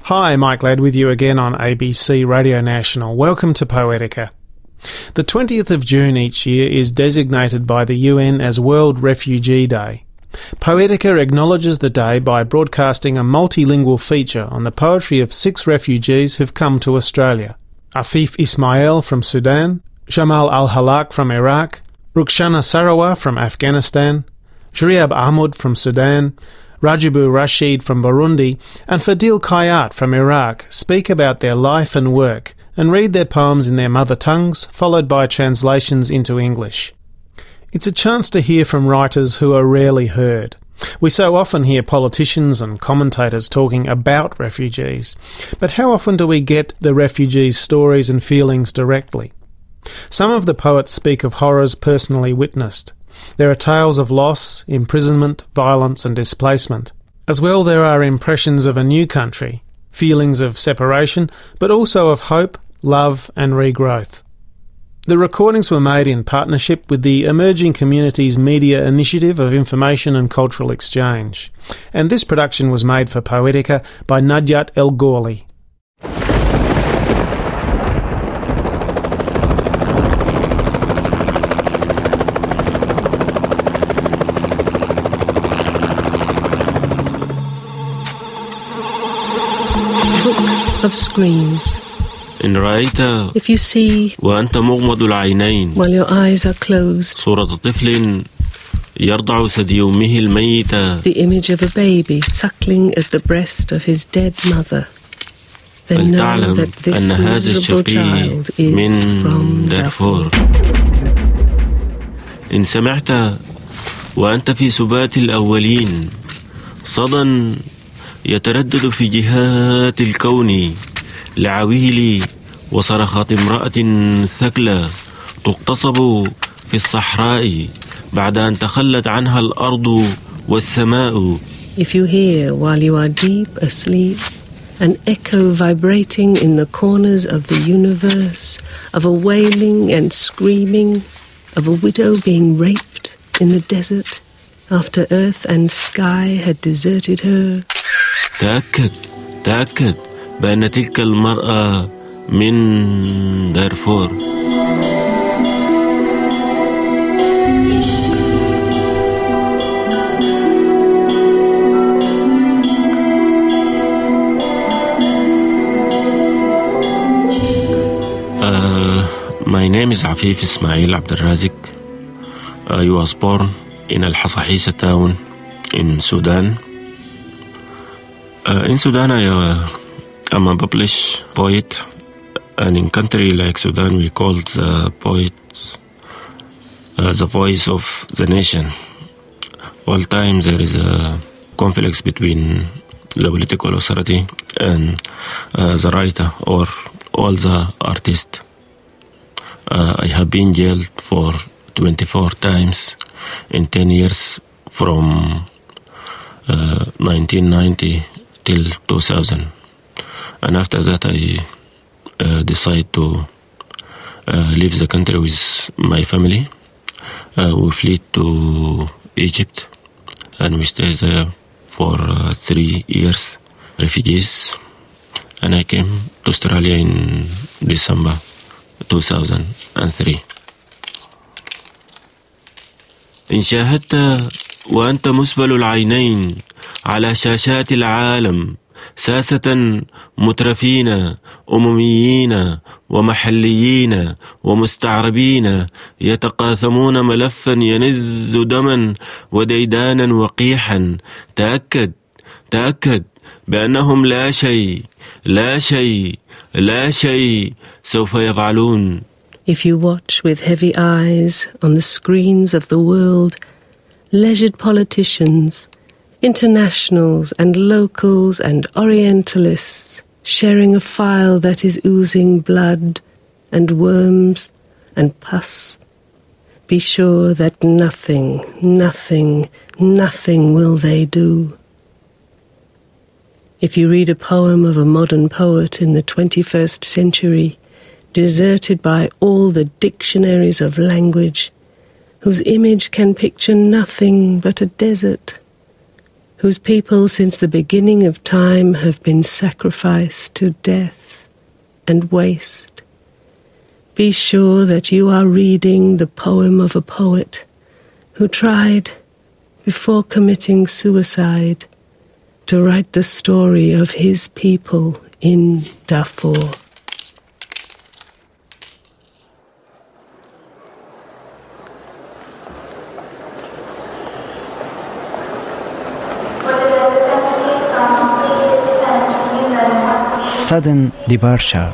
Hi, Mike Ladd with you again on ABC Radio National. Welcome to Poetica. The 20th of June each year is designated by the UN as World Refugee Day. Poetica acknowledges the day by broadcasting a multilingual feature on the poetry of 6 refugees who've come to Australia. Afif Ismail from Sudan, Jamal Al-Halak from Iraq, Rukshana Sarawat from Afghanistan, Shriab Ahmad from Sudan, Rajibu Rashid from Burundi, and Fadil Kayat from Iraq speak about their life and work and read their poems in their mother tongues, followed by translations into English. It's a chance to hear from writers who are rarely heard. We so often hear politicians and commentators talking about refugees, but how often do we get the refugees' stories and feelings directly? Some of the poets speak of horrors personally witnessed. There are tales of loss, imprisonment, violence and displacement. As well, there are impressions of a new country, feelings of separation, but also of hope, love and regrowth. The recordings were made in partnership with the Emerging Communities Media Initiative of Information and Cultural Exchange, and this production was made for Poetica by Nadyat El Ghorli. Of screams. إن رأيت If you see وأنت مغمض العينين while your eyes are closed صورة طفل يرضع ثدي أمه الميتة the image of a baby suckling at the breast of his dead mother, then know فلتعلم that this أن هذا miserable الشقي child is من from دارفور. إن سمعت وأنت في سبات الأولين صدى يتردد في جهات الكون لعويل وصرخات امرأة ثكلى تغتصب في الصحراء بعد أن تخلت عنها الأرض والسماء. If you hear while you are deep asleep an echo vibrating in the corners of the universe of a wailing and screaming of a widow being raped in the desert after earth and sky had deserted her, تأكد بأن تلك المرأة من دارفور. My name is Afif Ismail Abdelrazik. I was born in Al-Hasahisa town in Sudan. In Sudan, I'm a published poet, and in country like Sudan, we call the poets the voice of the nation. All time there is a conflict between the political authority and the writer or all the artists. I have been jailed for 24 times in 10 years from 1990 till 2000. And after that I decided to leave the country with my family. We fled to Egypt and we stayed there for 3 years, refugees. And I came to Australia in December 2003. إن شاهدت وأنت مسبل العينين على شاشات العالم ساسة مترفين أمميين ومحليين ومستعربين يتقاثمون ملفا ينذ دما وديدانا وقيحا، تأكد بأنهم لا شيء سوف يفعلون. If you watch with heavy eyes on the screens of the world, leisured politicians, internationals and locals and orientalists sharing a file that is oozing blood and worms and pus, be sure that nothing will they do. If you read a poem of a modern poet in the 21st century, deserted by all the dictionaries of language, whose image can picture nothing but a desert, whose people since the beginning of time have been sacrificed to death and waste. Be sure that you are reading the poem of a poet who tried, before committing suicide, to write the story of his people in Darfur. Sudden departure.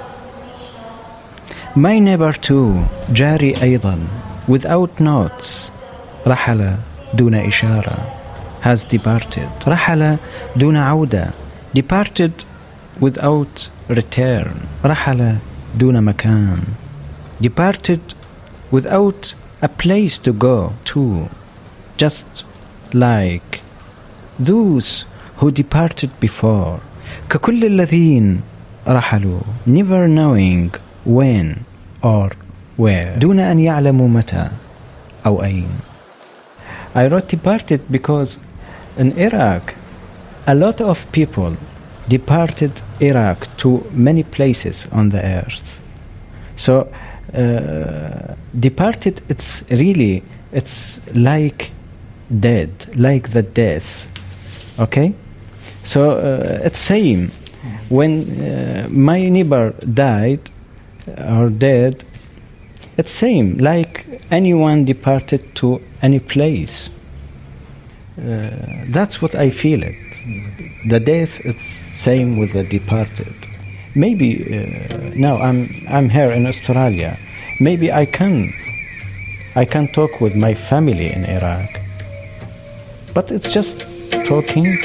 My neighbor too, جاري أيضا, without notes, رحل دون إشارة, has departed. رحل دون عودة, departed without return. رحل دون مكان, departed without a place to go to, just like those who departed before. ككل الذين رحلوا, never knowing when or where, دون أن يعلموا متى أو أين. I wrote departed because in Iraq a lot of people departed Iraq to many places on the earth. So departed, it's like dead, like the death. Okay? So it's same. When my neighbor died or dead, it's same, like anyone departed to any place. That's what I feel it. The death, it's same with the departed. Maybe now I'm here in Australia. Maybe I can talk with my family in Iraq. But it's just talking.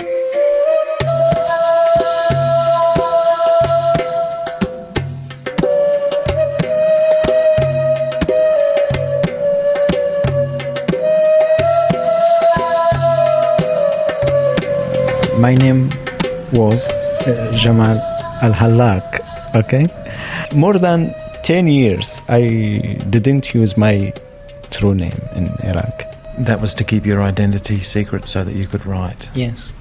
My name was Jamal Al-Hallaq, okay? More than 10 years I didn't use my true name in Iraq. That was to keep your identity secret so that you could write? Yes.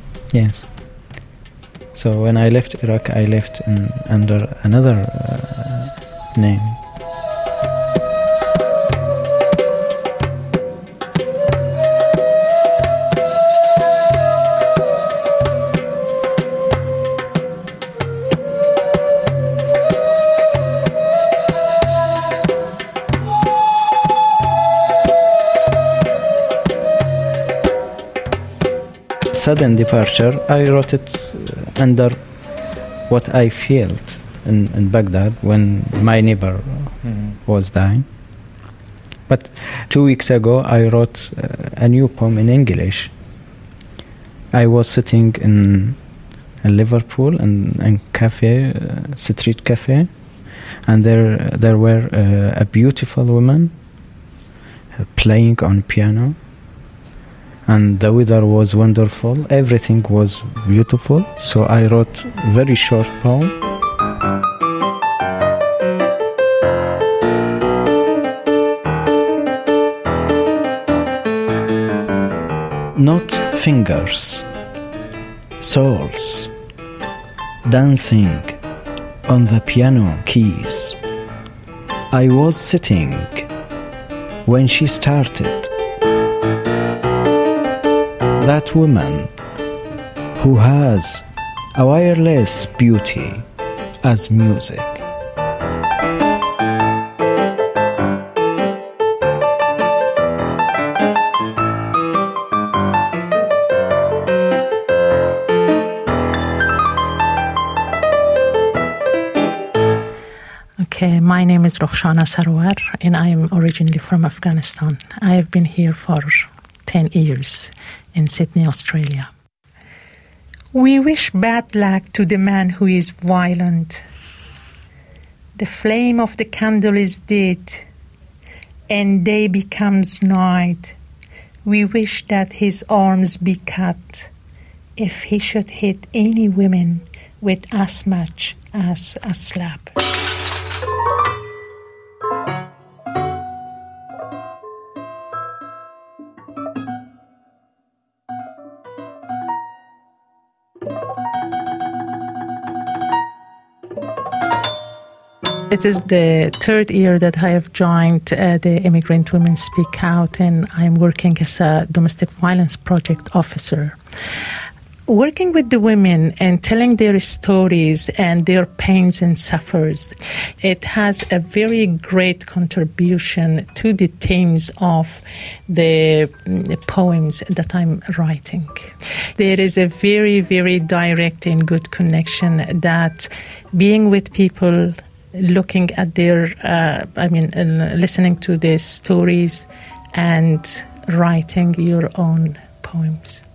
So when I left Iraq, I left under another name. Sudden departure, I wrote it under what I felt in Baghdad when my neighbor was dying. But 2 weeks ago I wrote a new poem in English. I was sitting in Liverpool in a cafe, street cafe, and there were a beautiful woman playing on piano. And the weather was wonderful, everything was beautiful, so I wrote a very short poem. Not fingers, souls, dancing on the piano keys. I was sitting when she started. That woman who has a wireless beauty as music. Okay, my name is Rokhshana Sarwar and I am originally from Afghanistan. I have been here for 10 years in Sydney, Australia. We wish bad luck to the man who is violent. The flame of the candle is dead, and day becomes night. We wish that his arms be cut, if he should hit any women with as much as a slap. It is the third year that I have joined the Immigrant Women Speak Out, and I'm working as a domestic violence project officer. Working with the women and telling their stories and their pains and suffers, it has a very great contribution to the themes of the poems that I'm writing. There is a very, very direct and good connection that being with people, looking at their, listening to their stories and writing your own poems.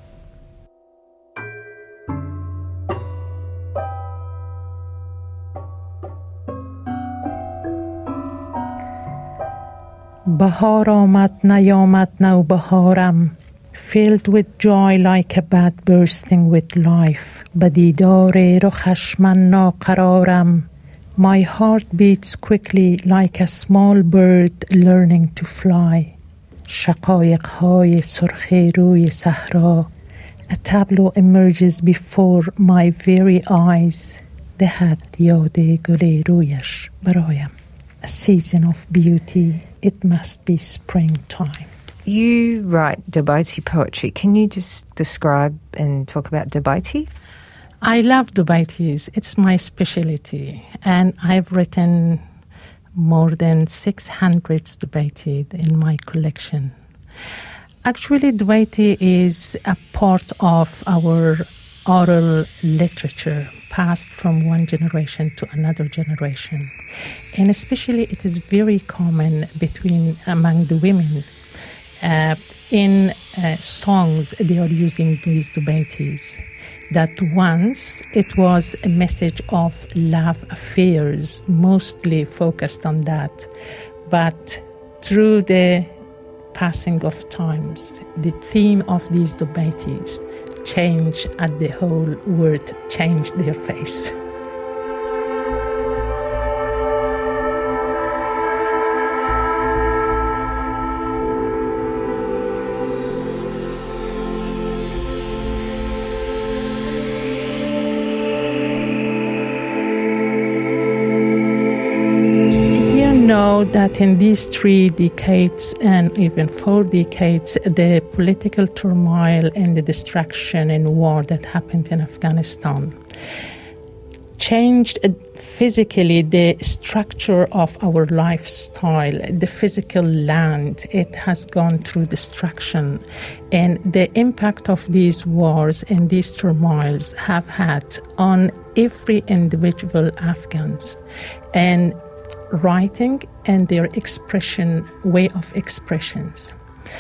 بهار آمد نیامد نوبهارم filled with joy like a bat bursting with life به دیدار رخش من ناقرارم My heart beats quickly like a small bird learning to fly شقایق‌های سرخ روی صحرا A tableau emerges before my very eyes دهد یاد گل رویش برایم A season of beauty, it must be springtime. You write Dubaiti poetry. Can you just describe and talk about Dubaiti? I love Dubaitis. It's my specialty. And I've written more than 600 Dubaiti in my collection. Actually, Dubaiti is a part of our oral literature passed from one generation to another generation. And especially it is very common among the women. In songs, they are using these Dubaitis. That once it was a message of love affairs, mostly focused on that. But through the passing of times, the theme of these Dubaitis change at the whole world, change their face. Know that in these 3 decades and even 4 decades, the political turmoil and the destruction and war that happened in Afghanistan changed physically the structure of our lifestyle, the physical land. It has gone through destruction. And the impact of these wars and these turmoils have had on every individual Afghans. And writing and their way of expressions.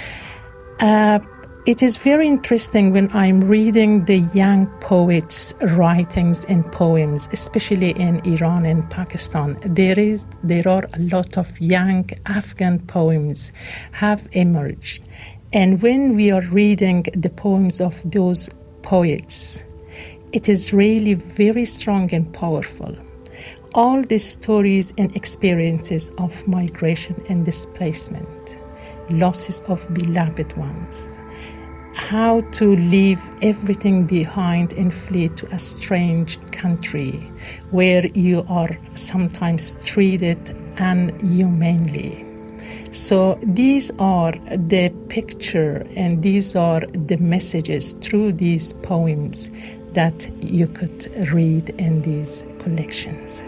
It is very interesting when I'm reading the young poets' writings and poems, especially in Iran and Pakistan. There are a lot of young Afghan poems have emerged. And when we are reading the poems of those poets, it is really very strong and powerful. All the stories and experiences of migration and displacement, losses of beloved ones, how to leave everything behind and flee to a strange country where you are sometimes treated inhumanely. So these are the picture and these are the messages through these poems that you could read in these collections.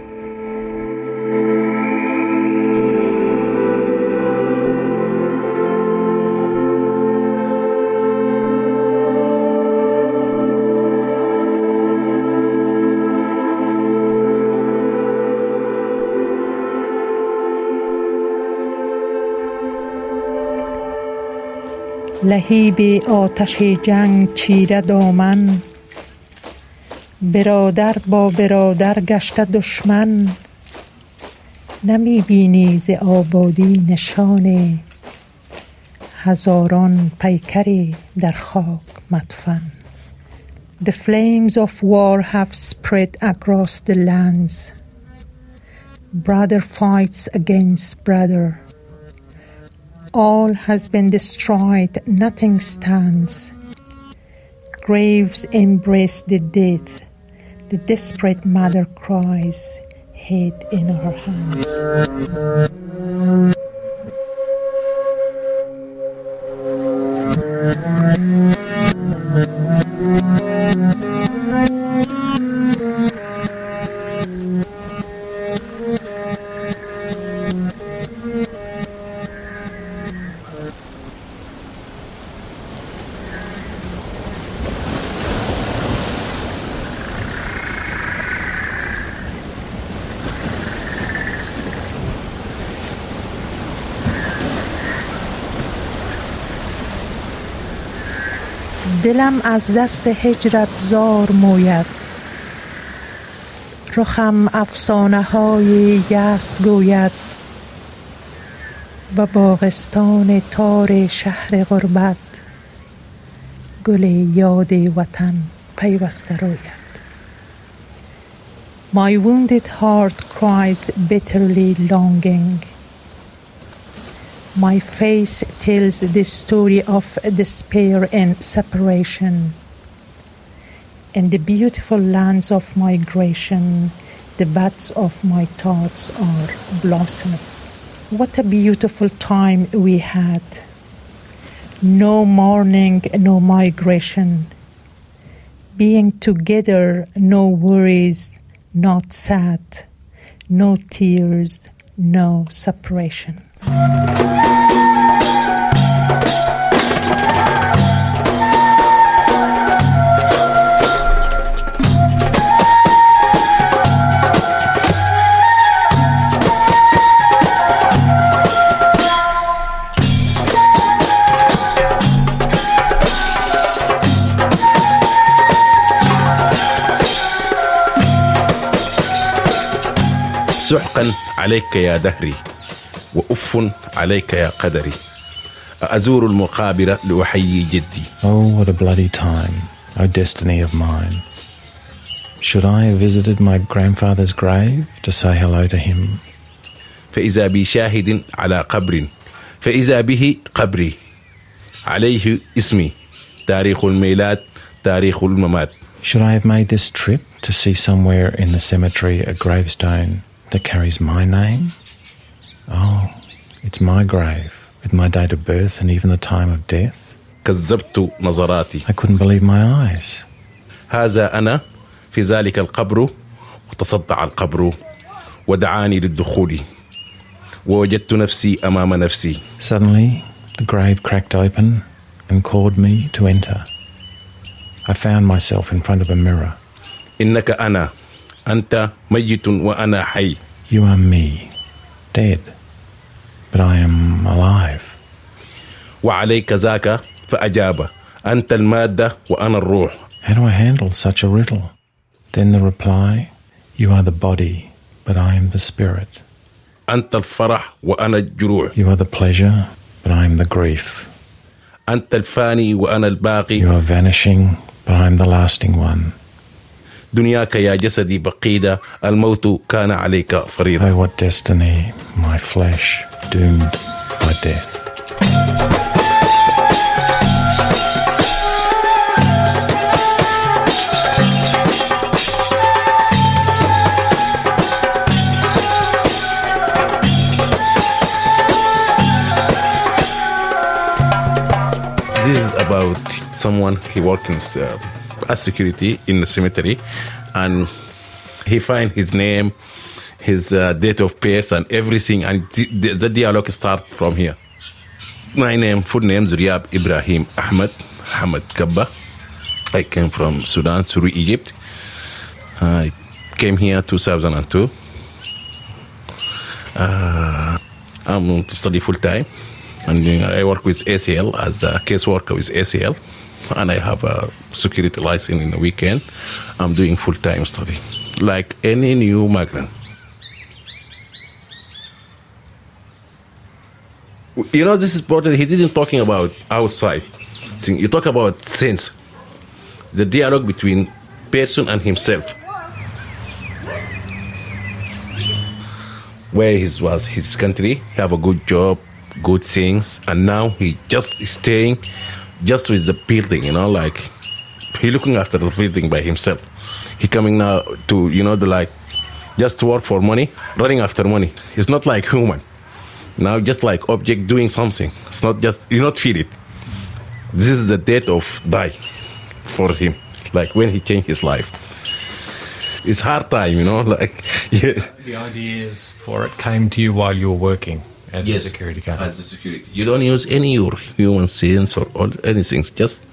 لهیب آتش جنگ چیره دامن برادر با برادر گشته دشمن نمی بینی ز آبادی نشان هزاران پیکری در خاک مدفن The flames of war have spread across the lands. Brother fights against brother. All has been destroyed, nothing stands. Graves embrace the dead. The desperate mother cries, head in her hands. دلم از دست هجرت زار موید، رخم افسانه های یأس گوید و باغستان تار شهر غربت گل یاد وطن پیوسته روید. My wounded heart cries bitterly longing. My face tells the story of despair and separation. In the beautiful lands of migration, the buds of my thoughts are blossoming. What a beautiful time we had. No mourning, no migration. Being together, no worries, not sad. No tears, no separation. سحقا عليك يا دهري وأف عليك يا قدري أزور المقابر لأحيي جدي. Oh, what a bloody time, O destiny of mine. Should I have visited my grandfather's grave to say hello to him? فإذا بي شاهد على قبر فإذا به قبري عليه اسمي تاريخ الميلاد تاريخ الممات. Should I have made this trip to see somewhere in the cemetery a gravestone that carries my name? Oh, it's my grave, with my date of birth and even the time of death. كذبت نظراتي. I couldn't believe my eyes. هذا أنا في ذلك القبر وتصدع القبر ودعاني للدخول ووجدت نفسي أمام نفسي. Suddenly, the grave cracked open and called me to enter. I found myself in front of a mirror. إنك أنا أنت ميت وأنا حي. You are me, dead, but I am alive. وعليك ذاك فأجاب أنت المادة وأنا الروح. How do I handle such a riddle? Then the reply, you are the body, but I am the spirit. أنت الفرح وأنا الجروح. You are the pleasure, but I am the grief. أنت الفاني وأنا الباقي. You are vanishing, but I am the lasting one. دنياك يا جسدي بقيدة الموت كان عليك فريضة. Oh, what destiny, my flesh doomed by death. This is about someone, he works as security in the cemetery, and he find his name, his date of birth and everything, and the dialogue starts from here. My name, full name, Zuriab Ibrahim Ahmed Kabba. I came from Sudan, Suri, Egypt. I came here 2002. I'm to study full time, and I work with ACL as a caseworker with ACL, and I have a security license in the weekend. I'm doing full time study, like any new migrant. You know, this is important. He didn't talking about outside. You talk about sense, the dialogue between person and himself. Where he was his country, have a good job, good things, and now he just staying just with the building, you know, like he looking after the building by himself. He coming now to, you know, the like just work for money, running after money. It's not like human. Now just like object doing something. It's not just, you not feel it. This is the date of die for him, like when he changed his life. It's hard time, like, yeah. The ideas for it came to you while you were working as a security guard. As a security. You don't use any your human sense or anything.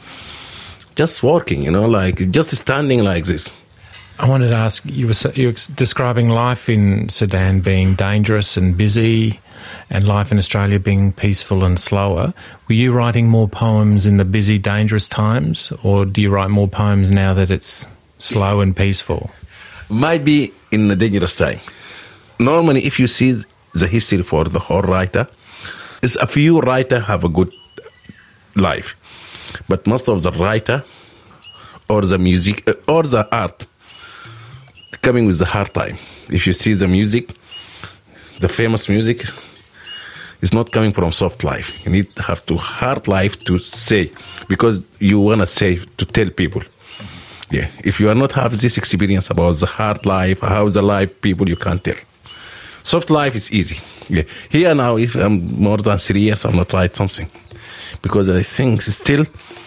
Just working, like just standing like this. I wanted to ask, you were describing life in Sudan being dangerous and busy, and life in Australia being peaceful and slower. Were you writing more poems in the busy, dangerous times, or do you write more poems now that it's slow and peaceful? Might be in the dangerous time. Normally, if you see the history for the whole writer, is a few writers have a good life, but most of the writer or the music or the art coming with the hard time. If you see the music, the famous music is not coming from soft life. You need to have to hard life to say, because you want to say, to tell people. Yeah, if you are not have this experience about the hard life, how the life people, you can't tell. Soft life is easy. Yeah, here now, if I'm more than 3 years, I'm not write something, because I think still,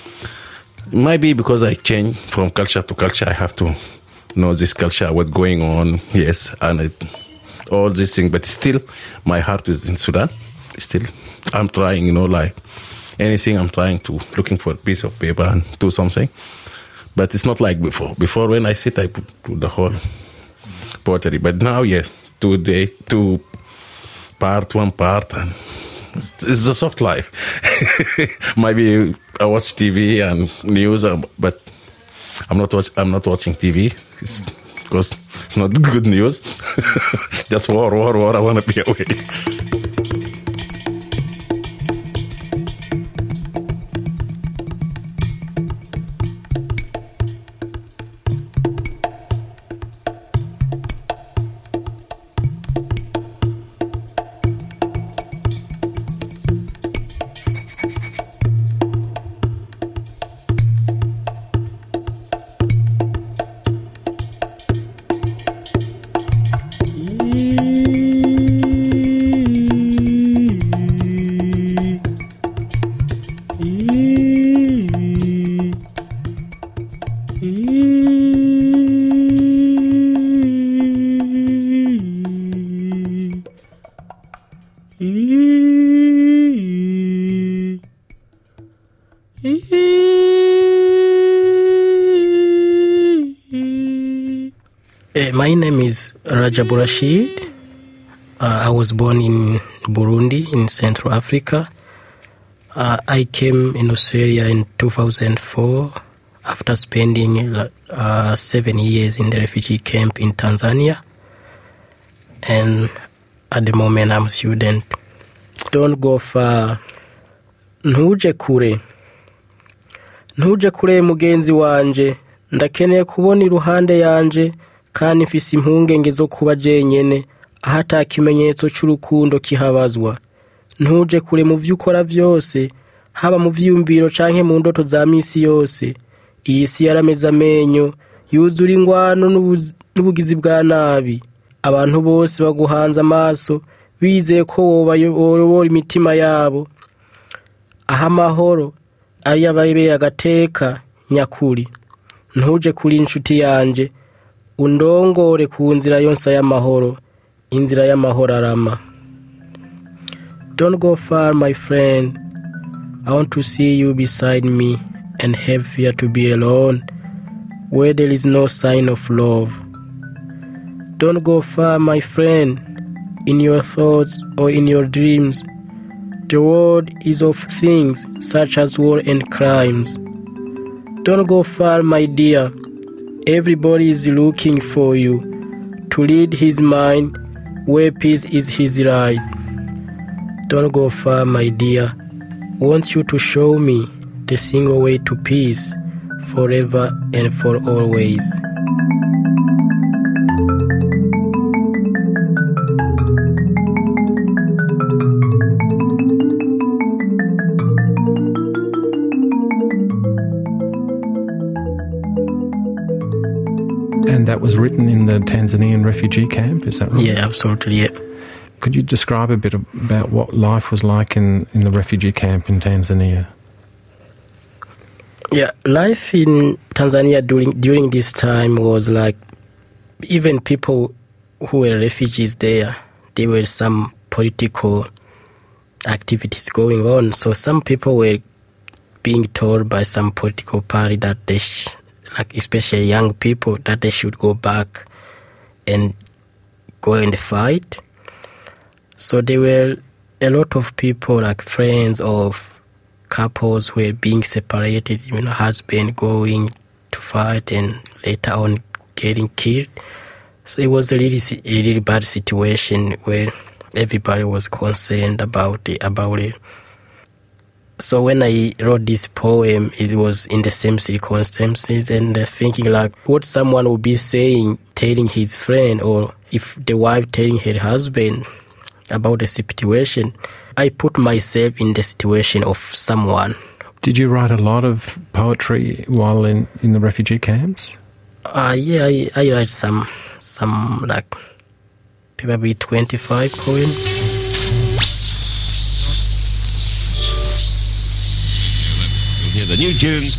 maybe because I change from culture to culture, I have to know this culture, what's going on. Yes, and all these things, but still, my heart is in Sudan. Still, I'm trying, like anything, I'm trying to looking for a piece of paper and do something. But it's not like before. Before, when I sit, I put the whole poetry. But now, yes, 2 part, 1 part, and it's a soft life. Maybe I watch TV and news, but I'm not watching TV because it's not good news. Just war. I want to be away. My name is Rajab Rashid. I was born in Burundi, in Central Africa. I came in Australia in 2004 after spending 7 years in the refugee camp in Tanzania. And at the moment I'm a student. Don't go far. Ntuje kure mugenzi wanje, ndakeneye kubona iruhande yanje, kandi mfise impungenge zo kuba jenyene ahata kimenyetso cy'urukundo kihabazwa. Ntuje kure mu vy'ukora byose, haba mu vyiyumviro canke mu ndoto za misi yose. Iyi si yarameze amenyo, yuzura ingwano n'ubugizi bwa nabi. Abantu bose baguhanze amaso, bizeye ko wobayobora imitima yabo. Aha amahoro ari abayibera agateka nyakuri. Ntuje kuri inshuti yanje, undongore ku nzira yonsa y'amahoro, inzira y'amahoro arama. Don't go far, my friend. I want to see you beside me and have fear to be alone where there is no sign of love. Don't go far, my friend, in your thoughts or in your dreams. The world is of things such as war and crimes. Don't go far, my dear. Everybody is looking for you to lead his mind where peace is his right. Don't go far, my dear. Want you to show me the single way to peace forever and for always. And that was written in the Tanzanian refugee camp, is that right? Yeah, absolutely, yeah. Could you describe a bit about what life was like in the refugee camp in Tanzania? Yeah, life in Tanzania during this time was like, even people who were refugees there were some political activities going on. So some people were being told by some political party that they, like especially young people, that they should go back and go and fight. So there were a lot of people, like friends of couples, who were being separated, husband going to fight and later on getting killed. So it was a really bad situation where everybody was concerned about it. So when I wrote this poem, it was in the same circumstances, and thinking like what someone would be saying, telling his friend, or if the wife telling her husband about the situation. I put myself in the situation of someone. Did you write a lot of poetry while in the refugee camps? Yeah, I write some like probably 25 poems. You'll hear the new tunes.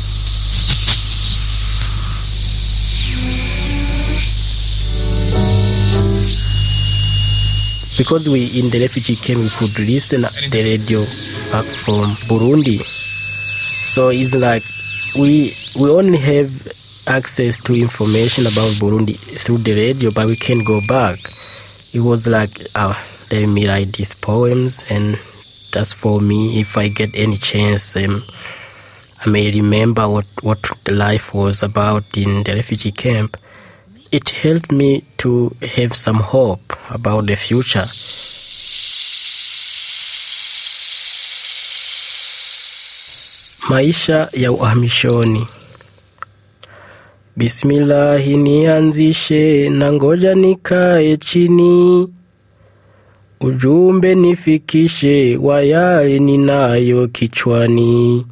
Because we in the refugee camp, we could listen the radio back from Burundi. So it's like we only have access to information about Burundi through the radio, but we can't go back. It was like, let me write these poems, and just for me, if I get any chance, I may remember what the life was about in the refugee camp. It helped me to have some hope about the future. Maisha ya uhamishoni. Bismillahi nianzishe na ngoja nikae chini. Ujumbe nifikishe wa yale ninayo kichwani.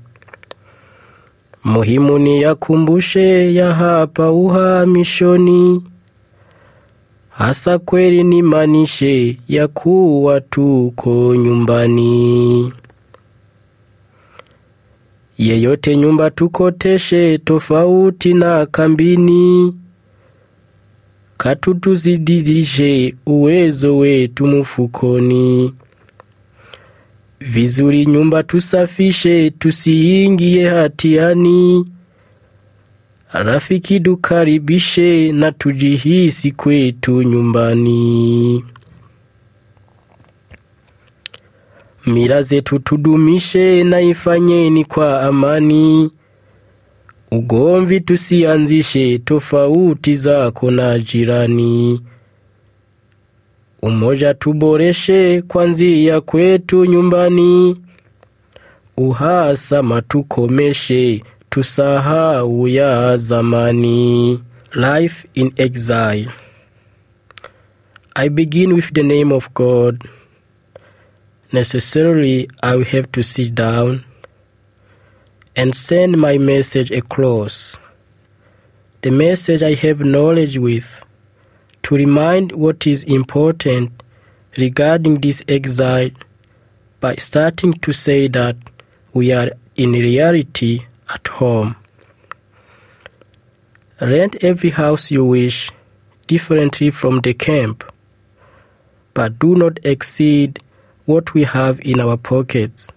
Muhimu ni yakumbushe ya hapa uhamishoni. Hasa kweli nimaanishe ya kuwa tuko nyumbani. Yeyote nyumba tukoteshe tofauti na kambini. Katutuzidishe uwezo wetu mfukoni. Vizuri nyumba tusafishe tusiingie hatiani. Rafiki tukaribishe na tujihisi kwetu nyumbani. Mila zetu tudumishe na ifanyeni kwa amani. Ugomvi tusianzishe tofauti zako na jirani. Umoja tuboreshe kwanzia kwetu nyumbani. Uhasama tukomeshe tusahau ya zamani. Life in exile. I begin with the name of God. Necessarily, I will have to sit down and send my message across. The message I have knowledge with, to remind what is important regarding this exile by starting to say that we are in reality at home. Rent every house you wish, differently from the camp, but do not exceed what we have in our pockets.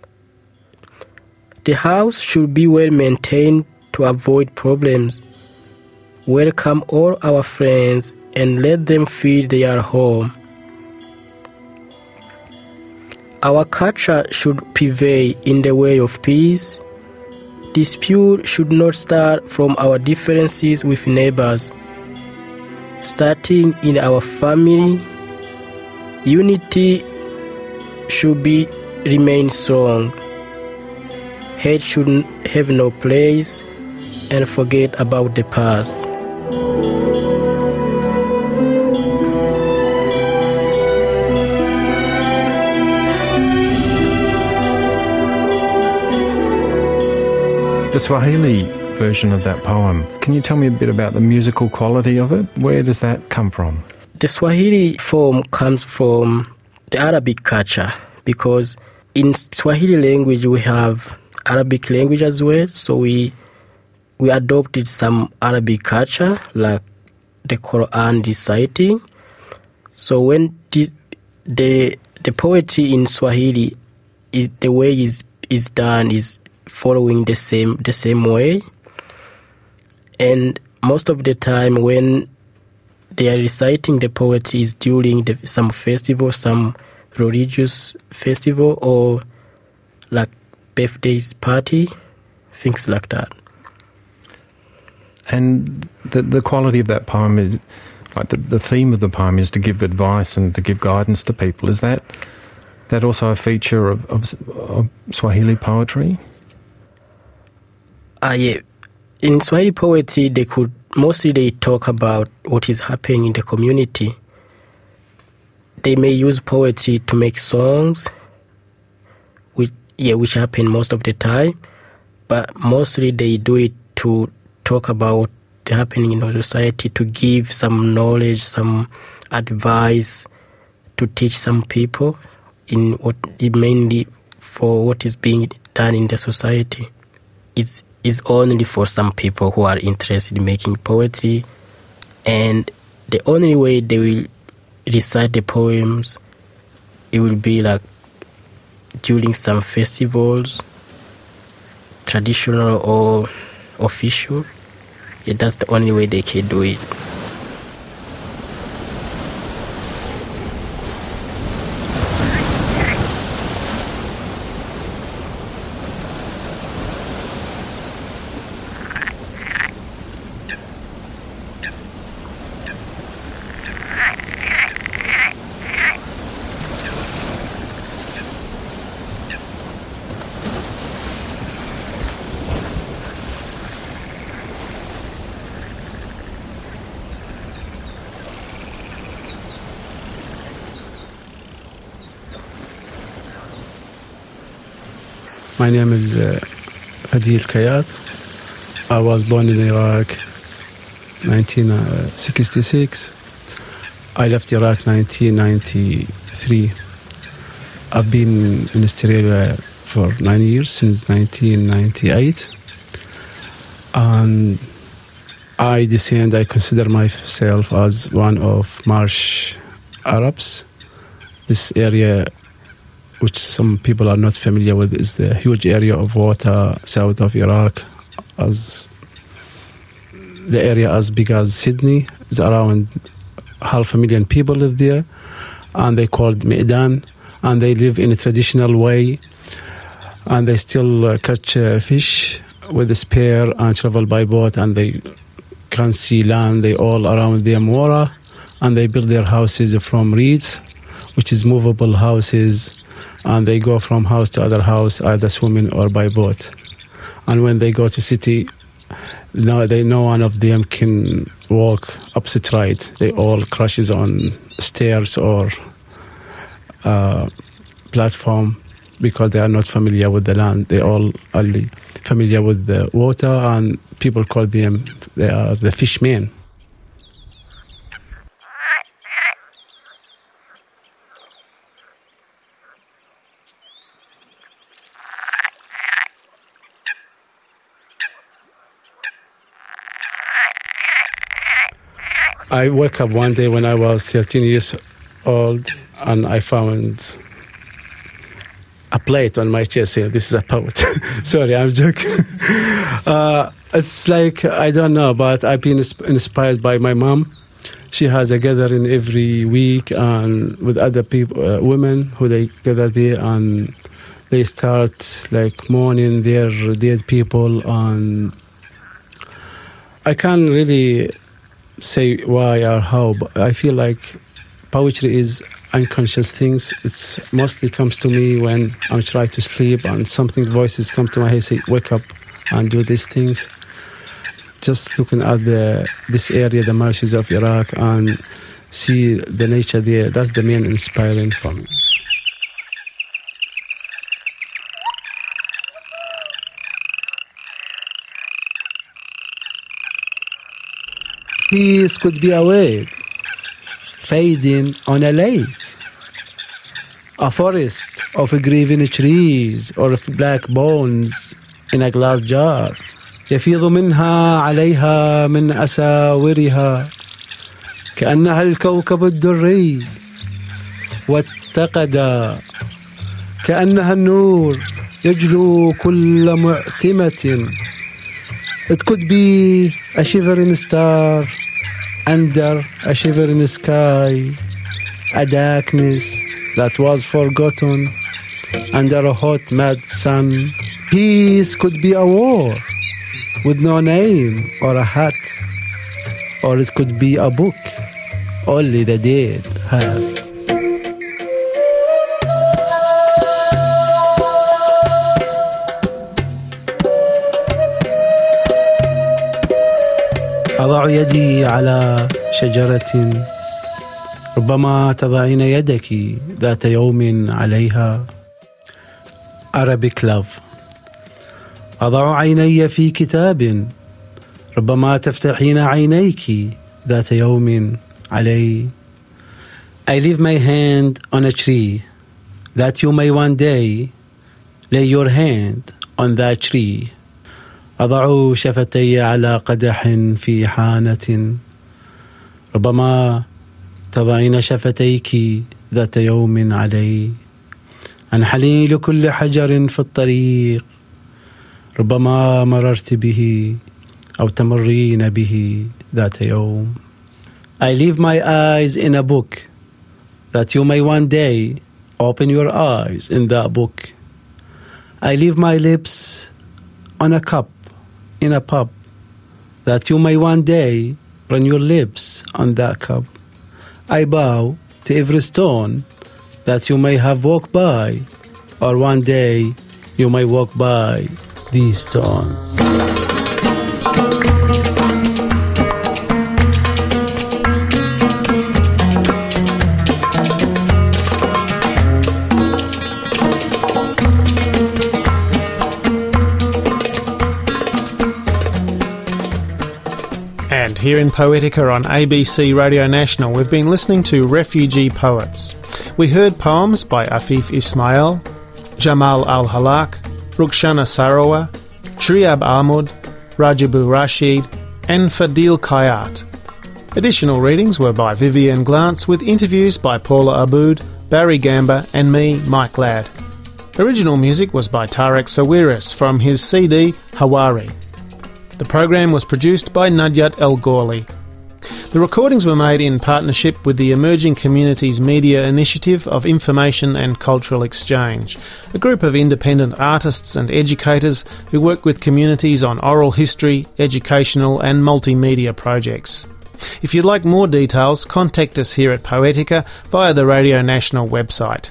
The house should be well maintained to avoid problems. Welcome all our friends and let them feel they are home. Our culture should prevail in the way of peace. Dispute should not start from our differences with neighbors. Starting in our family, unity should remain strong. Hate should have no place, and forget about the past. The Swahili version of that poem. Can you tell me a bit about the musical quality of it? Where does that come from? The Swahili form comes from the Arabic culture, because in Swahili language we have Arabic language as well, so we adopted some Arabic culture, like the Quran reciting. So when the poetry in Swahili, the way is done is following the same way, and most of the time when they are reciting the poetry is during some festival, some religious festival, or like birthdays party, things like that. And the quality of that poem is, like the theme of the poem is to give advice and to give guidance to people. Is that also a feature of Swahili poetry? Yeah. In Swahili poetry, they talk about what is happening in the community. They may use poetry to make songs, which happen most of the time, but mostly they do it to talk about what's happening in our society, to give some knowledge, some advice, to teach some people mainly for what is being done in the society. It's only for some people who are interested in making poetry, and the only way they will recite the poems, it will be like during some festivals, traditional or official. Yeah, that's the only way they can do it. My name is Fadil Kayat. I was born in Iraq 1966. I left Iraq 1993. I've been in Australia for 9 years, since 1998. And I consider myself as one of Marsh Arabs. This area, which some people are not familiar with, is the huge area of water south of Iraq. As the area as big as Sydney, is around 500,000 people live there, and they called Medan, and they live in a traditional way, and they still catch fish with a spear and travel by boat, and they can see land. They all around them water, and they build their houses from reeds, which is movable houses. And they go from house to other house, either swimming or by boat. And when they go to city, no one of them can walk opposite right. They all crashes on stairs or platform, because they are not familiar with the land. They all only familiar with the water, and people call them the fishmen. I woke up one day when I was 13 years old, and I found a plate on my chest here. This is a poet. Sorry, I'm joking. It's like, I don't know, but I've been inspired by my mom. She has a gathering every week and with other people, women who they gather there, and they start like mourning their dead people. And I can't really say why or how, but I feel like poetry is unconscious things. It's mostly comes to me when I'm trying to sleep, and voices come to my head, say, wake up and do these things. Just looking at this area, the marshes of Iraq, and see the nature there, that's the main inspiring for me. Peace could be a wave fading on a lake, a forest of grieving trees or of black bones in a glass jar. يفيض منها عليها من أساورها كأنها الكوكب الدري واتقد كأنها النور يجلو كل معتمة. It could be a shivering star under a shivering sky, a darkness that was forgotten under a hot mad sun. Peace could be a war with no name or a hat, or it could be a book only the dead have. أضع يدي على شجرة ربما تضعين يدك ذات يوم عليها. Arabic love. أضع عيني في كتاب ربما تفتحين عينيك ذات يوم عليه. I leave my hand on a tree that you may one day lay your hand on that tree. أضع شفتي على قدح في حانة ربما تضعين شفتيك ذات يوم عليه. أنحني لكل حجر في الطريق ربما مررت به أو تمرين به ذات يوم. I leave my eyes in a book that you may one day open your eyes in that book. I leave my lips on a cup in a pub that you may one day run your lips on that cup. I bow to every stone that you may have walked by, or one day you may walk by these stones. And here in Poetica on ABC Radio National, we've been listening to Refugee Poets. We heard poems by Afif Ismail, Jamal Al-Halak, Rukhsana Sarowa, Shriab Ahmud, Rajibu Rashid and Fadil Kayat. Additional readings were by Vivienne Glantz with interviews by Paula Aboud, Barry Gamba and me, Mike Ladd. Original music was by Tarek Sawiris from his CD Hawari. The program was produced by Nadyat El Ghorli. The recordings were made in partnership with the Emerging Communities Media Initiative of Information and Cultural Exchange, a group of independent artists and educators who work with communities on oral history, educational and multimedia projects. If you'd like more details, contact us here at Poetica via the Radio National website,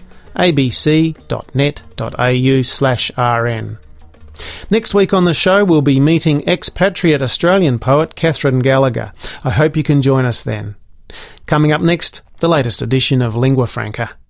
abc.net.au/rn. Next week on the show we'll be meeting expatriate Australian poet Catherine Gallagher. I hope you can join us then. Coming up next, the latest edition of Lingua Franca.